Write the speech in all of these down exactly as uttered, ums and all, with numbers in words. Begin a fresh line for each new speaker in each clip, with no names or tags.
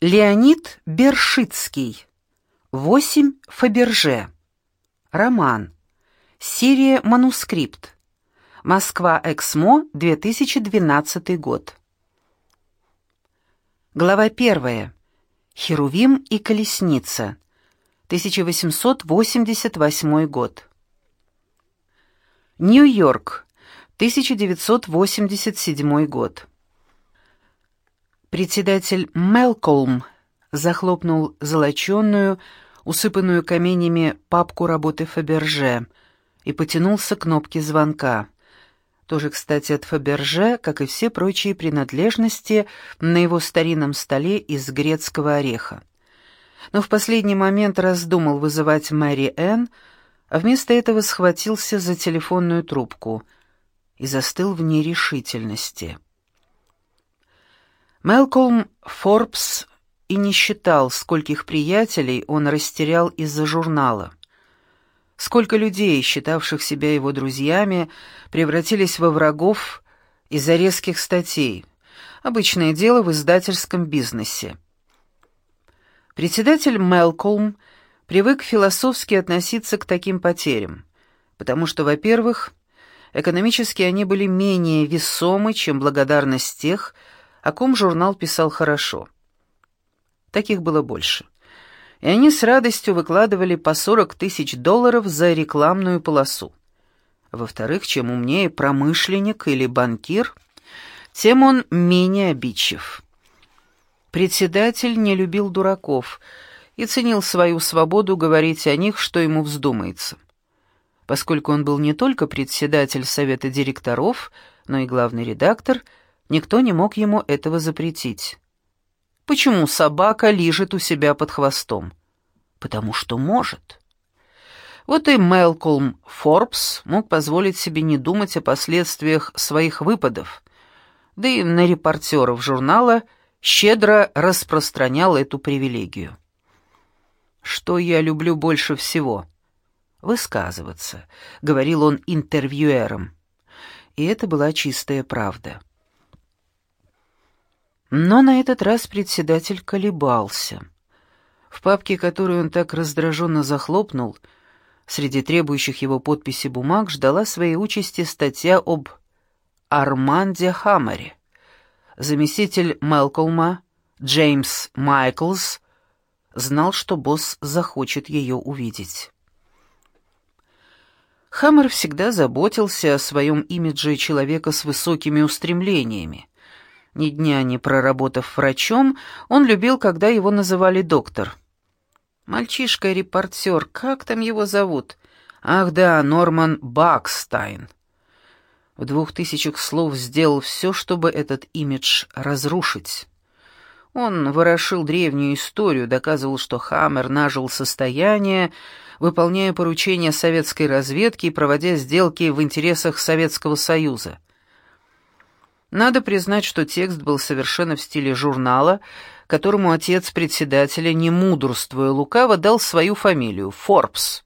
Леонид Бершицкий. Восемь Фаберже. Роман. Серия «Манускрипт». Москва, Эксмо, две тысячи двенадцатый год. Глава первая. Херувим и колесница. тысяча восемьсот восемьдесят восьмой год. Нью-Йорк. тысяча девятьсот восемьдесят седьмой год. Председатель Мэлколм захлопнул золоченую, усыпанную каменями папку работы Фаберже и потянулся к кнопке звонка. Тоже, кстати, от Фаберже, как и все прочие принадлежности на его старинном столе из грецкого ореха. Но в последний момент раздумал вызывать Мэри Энн, а вместо этого схватился за телефонную трубку и застыл в нерешительности. Мэлколм Форбс и не считал, скольких приятелей он растерял из-за журнала. Сколько людей, считавших себя его друзьями, превратились во врагов из-за резких статей. Обычное дело в издательском бизнесе. Председатель Мэлколм привык философски относиться к таким потерям, потому что, во-первых, экономически они были менее весомы, чем благодарность тех, о ком журнал писал хорошо. Таких было больше. И они с радостью выкладывали по сорок тысяч долларов за рекламную полосу. Во-вторых, чем умнее промышленник или банкир, тем он менее обидчив. Председатель не любил дураков и ценил свою свободу говорить о них, что ему вздумается. Поскольку он был не только председатель совета директоров, но и главный редактор, никто не мог ему этого запретить. Почему собака лижет у себя под хвостом? Потому что может. Вот и Мэлколм Форбс мог позволить себе не думать о последствиях своих выпадов, да и на репортеров журнала щедро распространял эту привилегию. «Что я люблю больше всего?» «Высказываться», — говорил он интервьюерам. И это была чистая правда. Но на этот раз председатель колебался. В папке, которую он так раздраженно захлопнул, среди требующих его подписи бумаг ждала своей участи статья об Арманде Хаммере. Заместитель Мэлколма, Джеймс Майклс, знал, что босс захочет ее увидеть. Хаммер всегда заботился о своем имидже человека с высокими устремлениями. Ни дня не проработав врачом, он любил, когда его называли доктор. Мальчишка-репортер, как там его зовут? Ах да, Норман Бакстайн. В двух тысячах слов сделал все, чтобы этот имидж разрушить. Он ворошил древнюю историю, доказывал, что Хаммер нажил состояние, выполняя поручения советской разведки и проводя сделки в интересах Советского Союза. Надо признать, что текст был совершенно в стиле журнала, которому отец председателя, не мудрствуя лукаво, дал свою фамилию — Форбс.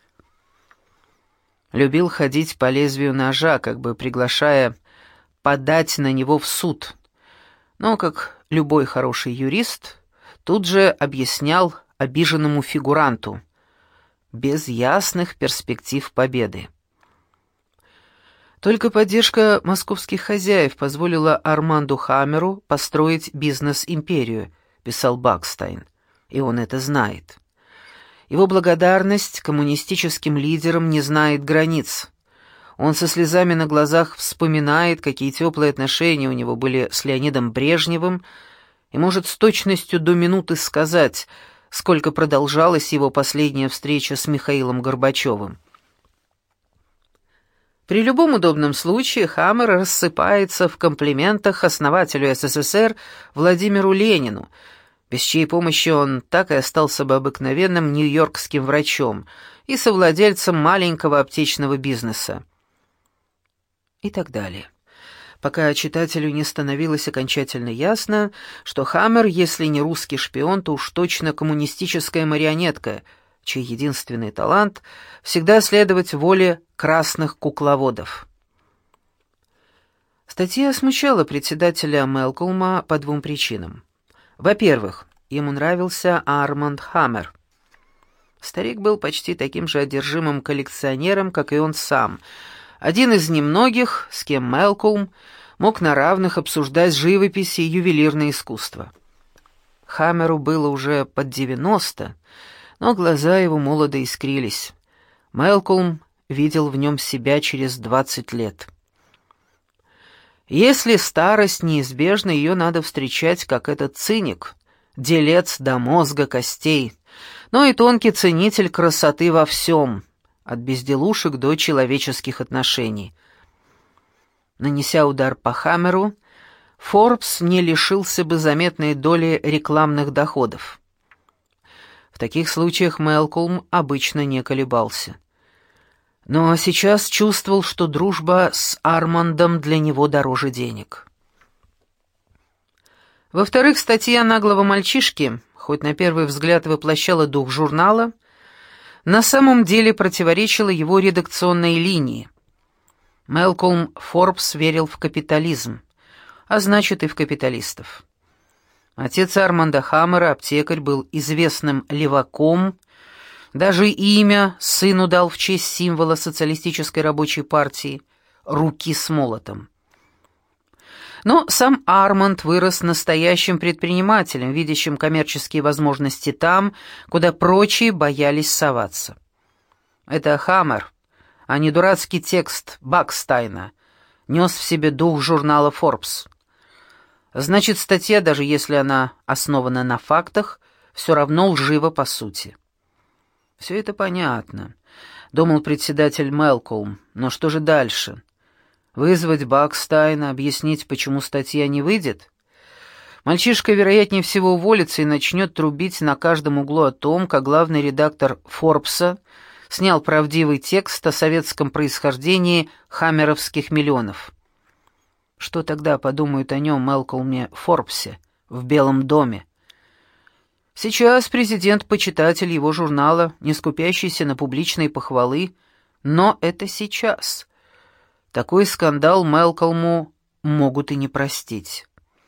Любил ходить по лезвию ножа, как бы приглашая подать на него в суд. Но, как любой хороший юрист, тут же объяснял обиженному фигуранту: без ясных перспектив победы. Только поддержка московских хозяев позволила Арманду Хаммеру построить бизнес-империю, писал Бакстайн, и он это знает. Его благодарность коммунистическим лидерам не знает границ. Он со слезами на глазах вспоминает, какие теплые отношения у него были с Леонидом Брежневым, и может с точностью до минуты сказать, сколько продолжалась его последняя встреча с Михаилом Горбачевым. При любом удобном случае Хаммер рассыпается в комплиментах основателю СССР Владимиру Ленину, без чьей помощи он так и остался бы обыкновенным нью-йоркским врачом и совладельцем маленького аптечного бизнеса. И так далее. Пока читателю не становилось окончательно ясно, что Хаммер, если не русский шпион, то уж точно коммунистическая марионетка, чей единственный талант — всегда следовать воле красных кукловодов. Статья смущала председателя Мэлколма по двум причинам. Во-первых, Ему нравился Арманд Хаммер. Старик был почти таким же одержимым коллекционером, как и он сам. Один из немногих, с кем Мэлколм мог на равных обсуждать живопись и ювелирное искусство. Хаммеру было уже под девяносто, но глаза его молодо искрились. Мэлколм видел в нем себя через двадцать лет. Если старость неизбежна, ее надо встречать, как этот циник, делец до мозга костей, но и тонкий ценитель красоты во всем, от безделушек до человеческих отношений. Нанеся удар по Хаммеру, Форбс не лишился бы заметной доли рекламных доходов. В таких случаях Мэлколм обычно не колебался. Но сейчас чувствовал, что дружба с Армандом для него дороже денег. Во-вторых, статья наглого мальчишки, хоть на первый взгляд воплощала дух журнала, на самом деле противоречила его редакционной линии. Мэлколм Форбс верил в капитализм, а значит и в капиталистов. Отец Арманда Хаммера, аптекарь, был известным леваком, даже имя сыну дал в честь символа социалистической рабочей партии — руки с молотом. Но сам Арманд вырос настоящим предпринимателем, видящим коммерческие возможности там, куда прочие боялись соваться. Это Хаммер, а не дурацкий текст Бакстайна, нес в себе дух журнала «Форбс». Значит, статья, даже если она основана на фактах, все равно лжива по сути. «Все это понятно», — думал председатель Мэлколм, но что же дальше? Вызвать Бакстайна, объяснить, почему статья не выйдет? Мальчишка, вероятнее всего, уволится и начнет трубить на каждом углу о том, как главный редактор «Форбса» снял правдивый текст о советском происхождении хаммеровских миллионов. Что тогда подумают о нем Мэлколме Форбсе в Белом доме? Сейчас президент — почитатель его журнала, не скупящийся на публичные похвалы, но это сейчас. Такой скандал Мэлколму могут и не простить.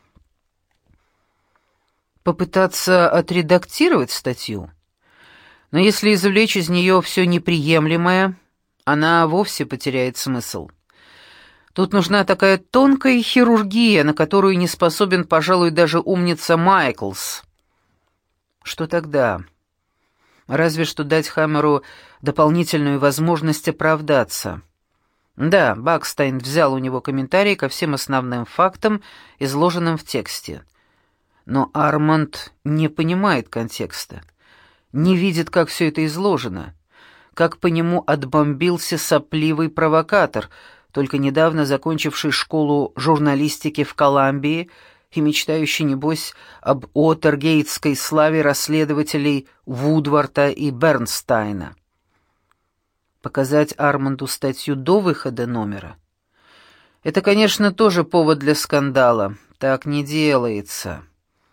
Попытаться отредактировать статью? Но если извлечь из нее все неприемлемое, она вовсе потеряет смысл. Тут нужна такая тонкая хирургия, на которую не способен, пожалуй, даже умница Майклс. Что тогда? Разве что дать Хаммеру дополнительную возможность оправдаться. Да, Бакстайн взял у него комментарии ко всем основным фактам, изложенным в тексте. Но Арманд не понимает контекста, не видит, как все это изложено, как по нему отбомбился сопливый провокатор, только недавно закончивший школу журналистики в Колумбии и мечтающий, небось, об уотергейтской славе расследователей Вудварта и Бернстайна. Показать Арманду статью до выхода номера? Это, конечно, тоже повод для скандала. Так не делается.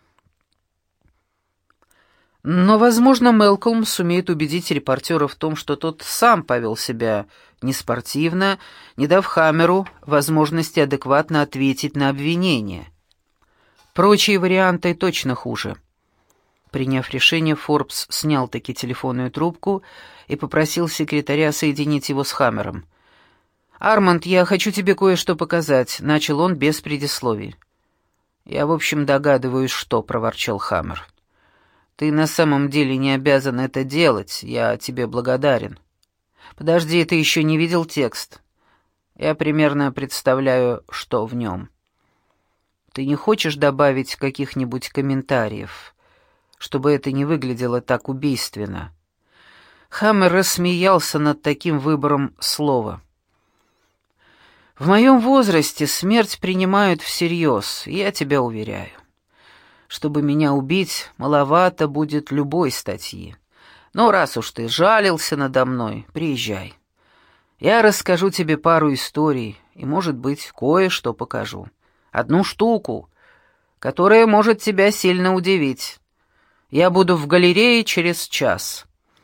Но, возможно, Мэлколм сумеет убедить репортера в том, что тот сам повел себя неспортивно, не дав Хаммеру возможности адекватно ответить на обвинение. Прочие варианты точно хуже. Приняв решение, Форбс снял таки телефонную трубку и попросил секретаря соединить его с Хаммером. «Арманд, я хочу тебе кое-что показать», — начал он без предисловий. «Я, в общем, догадываюсь, что», — проворчал Хаммер. «Ты на самом деле не обязан это делать, я тебе благодарен. Подожди, ты еще не видел текст? Я примерно представляю, что в нем. Ты не хочешь добавить каких-нибудь комментариев, чтобы это не выглядело так убийственно?» Хаммер рассмеялся над таким выбором слова. «В моем возрасте смерть принимают всерьез, я тебя уверяю. Чтобы меня убить, маловато будет любой статьи. Но раз уж ты жалился надо мной, приезжай. Я расскажу тебе пару историй и, может быть, кое-что покажу. Одну штуку, которая может тебя сильно удивить. Я буду в галерее через час».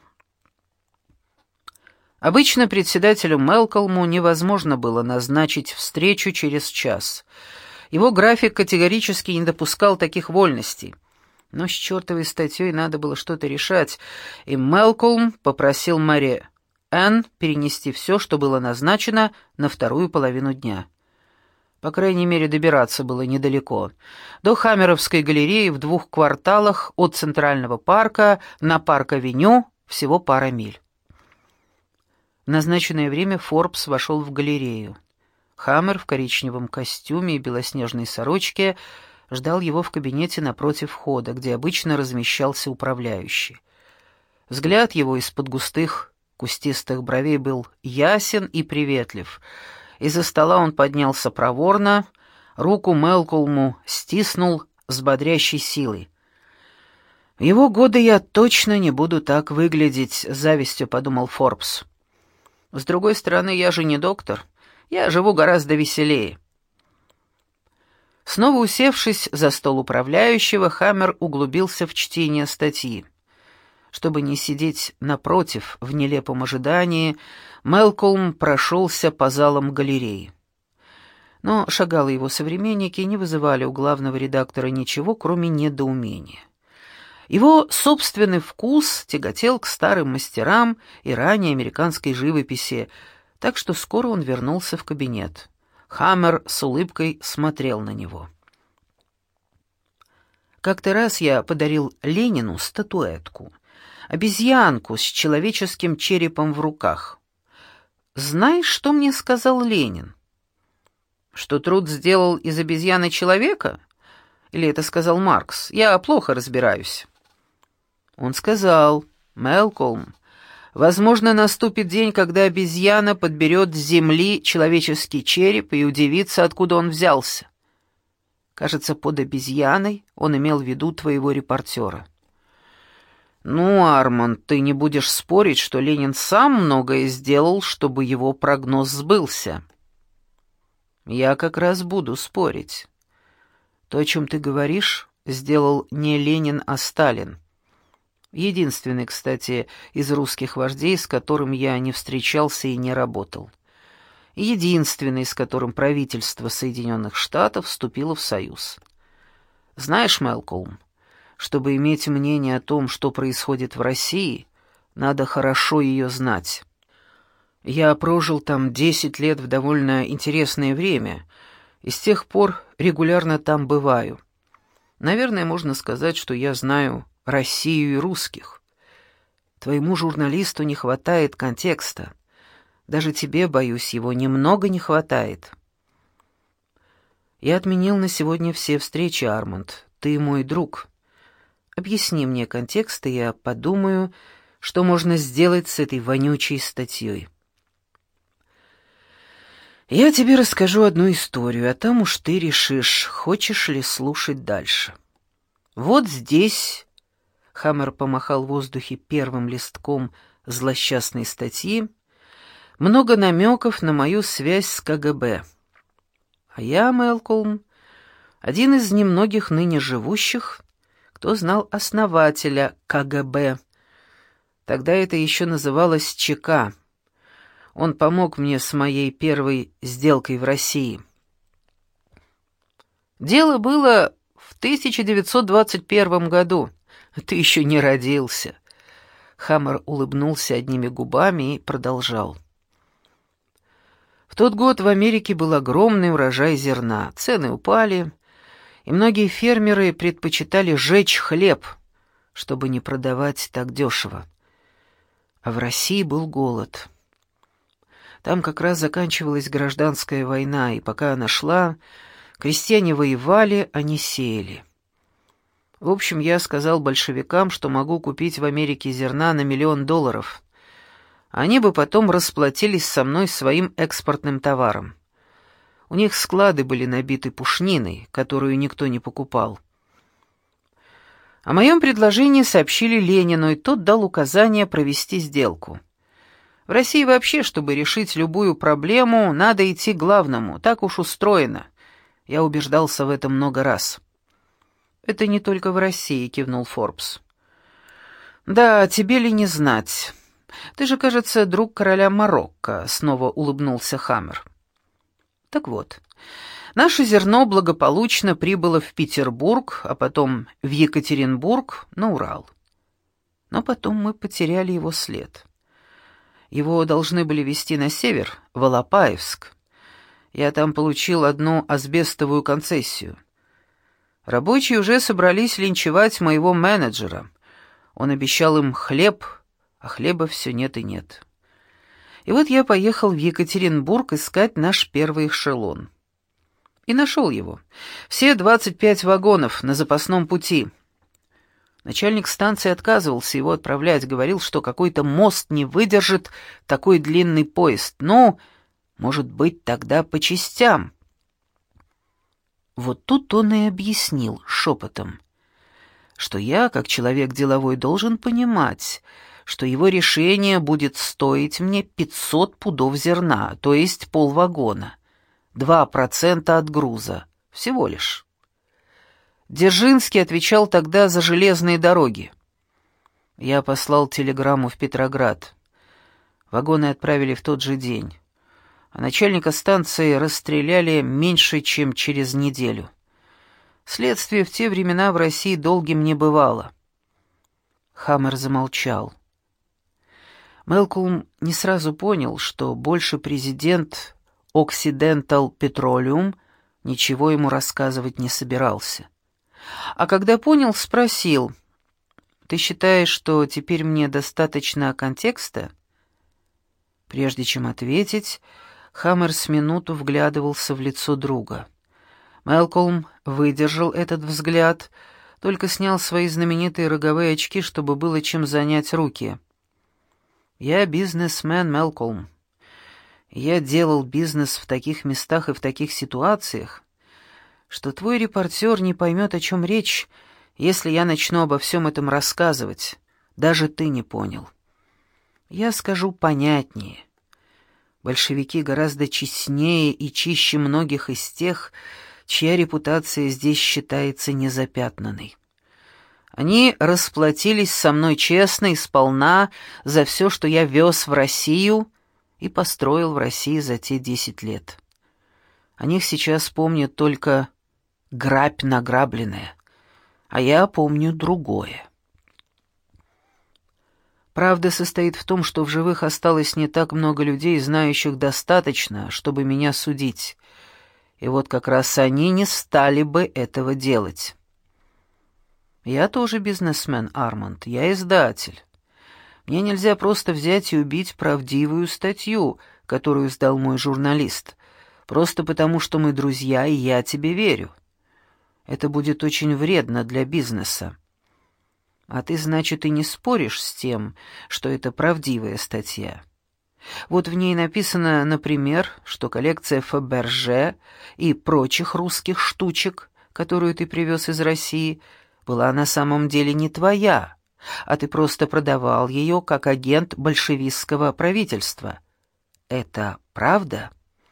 Обычно председателю Мэлколму невозможно было назначить встречу через час. Его график категорически не допускал таких вольностей. Но с чертовой статьей надо было что-то решать, и Мэлколм попросил Мэри Энн перенести все, что было назначено, на вторую половину дня. По крайней мере, добираться было недалеко. До Хаммеровской галереи в двух кварталах от Центрального парка на Парк-авеню всего пара миль. В назначенное время Форбс вошел в галерею. Хаммер в коричневом костюме и белоснежной сорочке ждал его в кабинете напротив входа, где обычно размещался управляющий. Взгляд его из-под густых кустистых бровей был ясен и приветлив. Из-за стола он поднялся проворно, руку Мэлколму стиснул с бодрящей силой. «В его годы я точно не буду так выглядеть», — с завистью подумал Форбс. «С другой стороны, я же не доктор, я живу гораздо веселее». Снова усевшись за стол управляющего, Хаммер углубился в чтение статьи. Чтобы не сидеть напротив в нелепом ожидании, Мэлколм прошелся по залам галереи. Но шагалы его современники не вызывали у главного редактора ничего, кроме недоумения. Его собственный вкус тяготел к старым мастерам и ранней американской живописи, так что скоро он вернулся в кабинет. Хаммер с улыбкой смотрел на него. Как-то раз я подарил Ленину статуэтку, обезьянку с человеческим черепом в руках. Знаешь, что мне сказал Ленин? Что труд сделал из обезьяны человека? Или это сказал Маркс? Я плохо разбираюсь. Он сказал: «Мэлколм, возможно, наступит день, когда обезьяна подберет с земли человеческий череп и удивится, откуда он взялся». Кажется, под обезьяной он имел в виду твоего репортера. Ну, Арманд, ты не будешь спорить, что Ленин сам многое сделал, чтобы его прогноз сбылся. Я как раз буду спорить. То, о чем ты говоришь, сделал не Ленин, а Сталин. Единственный, кстати, из русских вождей, с которым я не встречался и не работал. Единственный, с которым правительство Соединенных Штатов вступило в союз. Знаешь, Мэлколм, чтобы иметь мнение о том, что происходит в России, надо хорошо ее знать. Я прожил там десять лет в довольно интересное время, и с тех пор регулярно там бываю. Наверное, можно сказать, что я знаю Россию и русских. Твоему журналисту не хватает контекста. Даже тебе, боюсь, его немного не хватает. Я отменил на сегодня все встречи, Арманд. Ты мой друг. Объясни мне контекст, и я подумаю, что можно сделать с этой вонючей статьей. Я тебе расскажу одну историю, а там уж ты решишь, хочешь ли слушать дальше. Вот здесь... Хаммер помахал в воздухе первым листком злосчастной статьи. Много намеков на мою связь с КГБ. А я, Мэлколм, один из немногих ныне живущих, кто знал основателя КГБ. Тогда это еще называлось ЧК. Он помог мне с моей первой сделкой в России. Дело было в тысяча девятьсот двадцать первом году. Ты еще не родился. Хаммер улыбнулся одними губами и продолжал. В тот год в Америке был огромный урожай зерна, цены упали, и многие фермеры предпочитали жечь хлеб, чтобы не продавать так дешево. А в России был голод. Там как раз заканчивалась гражданская война, и пока она шла, крестьяне воевали, а не сеяли. В общем, я сказал большевикам, что могу купить в Америке зерна на миллион долларов. Они бы потом расплатились со мной своим экспортным товаром. У них склады были набиты пушниной, которую никто не покупал. О моем предложении сообщили Ленину, и тот дал указание провести сделку. В России вообще, чтобы решить любую проблему, надо идти к главному, так уж устроено. Я убеждался в этом много раз. «Это не только в России», — кивнул Форбс. «Да, тебе ли не знать? Ты же, кажется, друг короля Марокко», — снова улыбнулся Хаммер. «Так вот, Наше зерно благополучно прибыло в Петербург, а потом в Екатеринбург, на Урал. Но потом мы потеряли его след. Его должны были везти на север, в Алапаевск. Я там получил одну асбестовую концессию. Рабочие уже собрались линчевать моего менеджера. Он обещал им хлеб, а хлеба все нет и нет. И вот я поехал в Екатеринбург искать наш первый эшелон. И нашел его. Все двадцать пять вагонов на запасном пути. Начальник станции отказывался его отправлять, говорил, что какой-то мост не выдержит такой длинный поезд. Ну, может быть, тогда по частям. Вот тут он и объяснил шепотом, что я, как человек деловой, должен понимать, что его решение будет стоить мне пятьсот пудов зерна, то есть полвагона, два процента от груза, всего лишь. Дзержинский отвечал тогда за железные дороги. Я послал телеграмму в Петроград. Вагоны отправили в тот же день, а начальника станции расстреляли меньше, чем через неделю. Следствие в те времена в России долгим не бывало. Хаммер замолчал. Мэлколм не сразу понял, что больше президент Occidental Petroleum ничего ему рассказывать не собирался. А когда понял, спросил: «Ты считаешь, что теперь мне достаточно контекста?» Прежде чем ответить, Хаммер с минуту вглядывался в лицо друга. Мэлколм выдержал этот взгляд, только снял свои знаменитые роговые очки, чтобы было чем занять руки. «Я бизнесмен, Мэлколм. Я делал бизнес в таких местах и в таких ситуациях, что твой репортер не поймет, о чем речь, если я начну обо всем этом рассказывать. Даже ты не понял. Я скажу понятнее. Большевики гораздо честнее и чище многих из тех, чья репутация здесь считается незапятнанной. Они расплатились со мной честно и сполна за все, что я вез в Россию и построил в России за те десять лет. О них сейчас помнят только грабь награбленная, а я помню другое. Правда состоит в том, что в живых осталось не так много людей, знающих достаточно, чтобы меня судить, и вот как раз они не стали бы этого делать. Я тоже бизнесмен, Арманд, я издатель. Мне нельзя просто взять и убить правдивую статью, которую сдал мой журналист, просто потому, что мы друзья, и я тебе верю. Это будет очень вредно для бизнеса. А ты, значит, и не споришь с тем, что это правдивая статья. Вот в ней написано, например, что коллекция Фаберже и прочих русских штучек, которую ты привез из России, была на самом деле не твоя, а ты просто продавал ее как агент большевистского правительства. Это правда?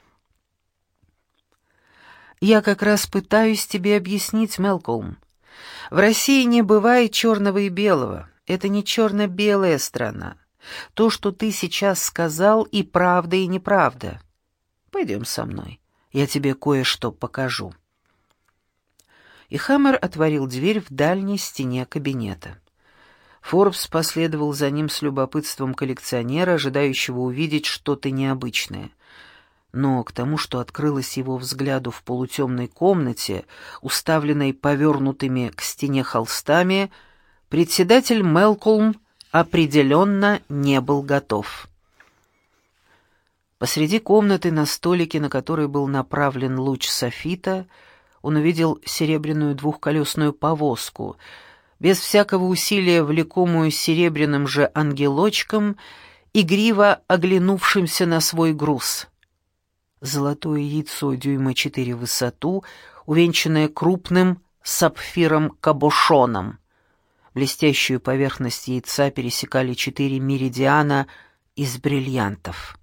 Я как раз пытаюсь тебе объяснить, Мэлколм. В России не бывает черного и белого. Это не черно-белая страна. То, что ты сейчас сказал, и правда, и неправда. Пойдем со мной, я тебе кое-что покажу. И Хаммер отворил дверь в дальней стене кабинета. Форбс последовал за ним с любопытством коллекционера, ожидающего увидеть что-то необычное. Но к тому, что открылось его взгляду в полутемной комнате, уставленной повернутыми к стене холстами, председатель Мэлколм определенно не был готов. Посреди комнаты на столике, на который был направлен луч софита, он увидел серебряную двухколесную повозку, без всякого усилия влекомую серебряным же ангелочком, игриво оглянувшимся на свой груз. Золотое яйцо дюйма четыре в высоту, увенчанное крупным сапфиром-кабошоном. Блестящую поверхность яйца пересекали четыре меридиана из бриллиантов.